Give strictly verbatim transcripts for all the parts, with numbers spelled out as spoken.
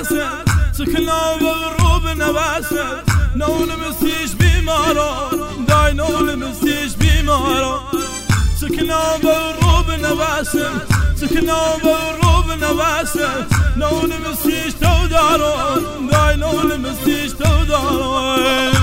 نواسه سكنا بغروب نواسه نول مسيش بيمارا داي نول مسيش بيمارا سكنا بغروب نواسه سكنا بغروب نواسه نول مسيش تودارا داي نول مسيش تودارا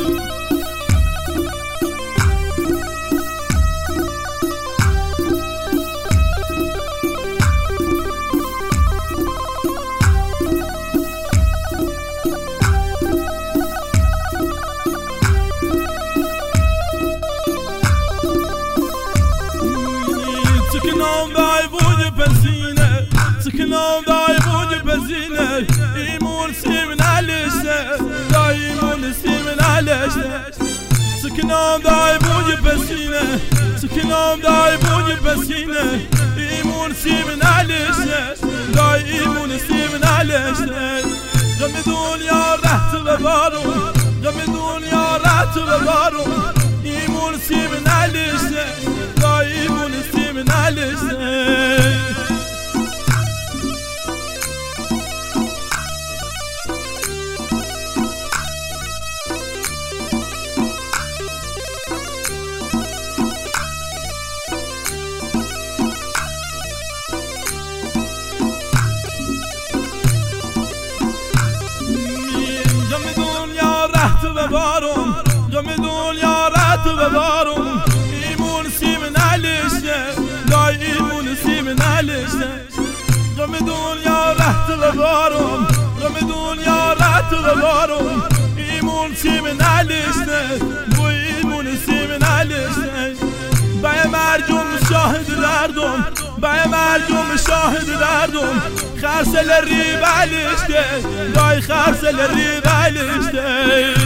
سكنام داي بوج بنزينه سكنام داي بوج بنزينه ايمون سيمن عليشه داي ايمون سيمن عليشه سكنام داي بوج بنزينه سكنام داي بوج بنزينه ايمون سيمن عليشه داي ايمون سيمن عليشه غمدون يا رحت ببارون غمدون يا رحت ببارون ايمون سيمن عليشه داي ايمون سيمن عليشه ببارم غم دنیا رات ببارم ایمون سیمن علیشه دای ایمون سیمن علیشه غم دنیا رات ببارم غم دنیا رات ببارم ایمون سیمن علیشه bu ایمون سیمن علیشه بای مرجوم شاهد دردم بای مرجوم شاهد دردم خرسل ریب علیشه دای خرسل ریب علیشه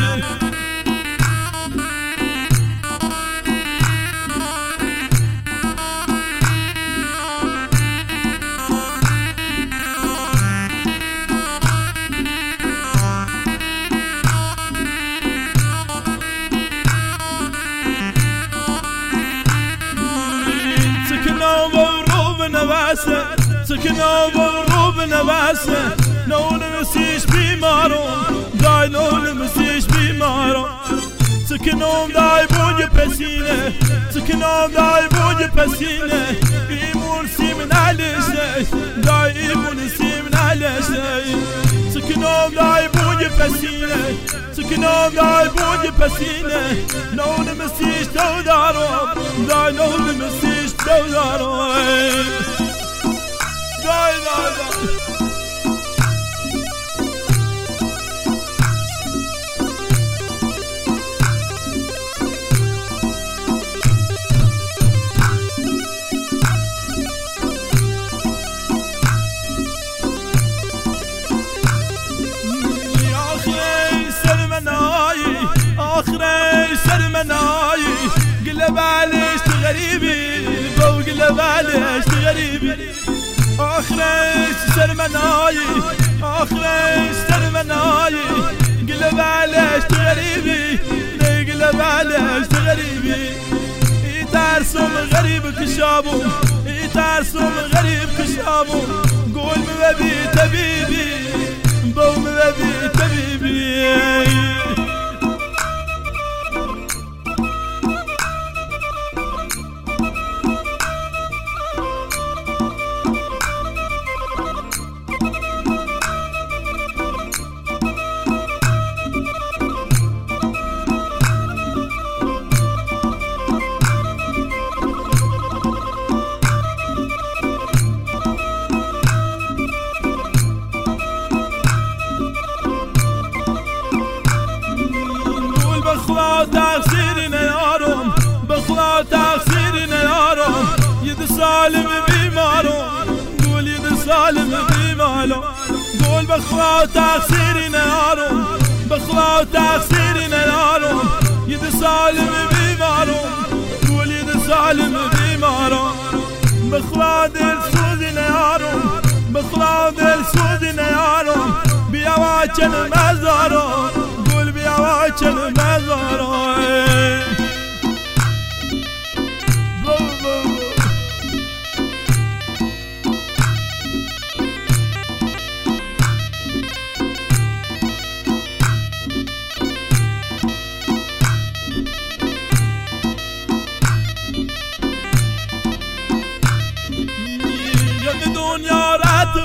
نواسه سكنا بغروب نواسه نول مسيش بيمارون داي نول مسيش بيمارون سكنوم داي بوج بسينه سكنوم داي بوج بسينه ايمون سيمن عليشه داي ايمون سيمن عليشه سكنوم داي بوج بسينه سكنوم داي بوج بسينه نول مسيش تودارون داي نول مسيش تودارون داي داي داي آخري سرمناي قلب عليش غريبي بو قلب عليش غريبي آخري سرمناي آخري سرمناي قلب عليش غريبي قلب عليش غريبي يترسم غريب كشابو يترسم غريب كشابو قول مبي تبيبي بو مبي تبيبي بخلا تقصيرنا يارم بخلا تقصيرنا يارم يد سالم بيمارم قول يد سالم بيمارم قول بخلا تقصيرنا يارم بخلا تقصيرنا يارم يد سالم بيمارم قول يد سالم بيمارم بخلا دل سودنا يارم بخلا دل سودنا يارم بيواجن مزارم قول بيواجن مزارم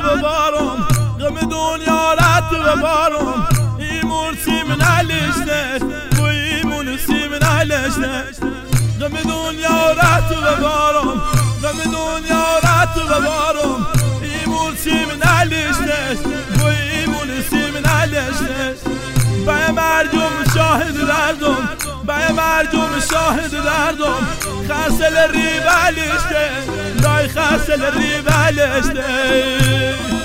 ببارم غم دنیا رد ببارم ایمون سیمن علشته و ایمون سیمن علشته غم دنیا رد ببارم غم دنیا رد ببارم ایمون سیمن علشته و ایمون سیمن علشته بای مرجوم شاهد دردم بای مرجوم شاهد دردم خرسل ریب علشته لای خرسل ریب علشته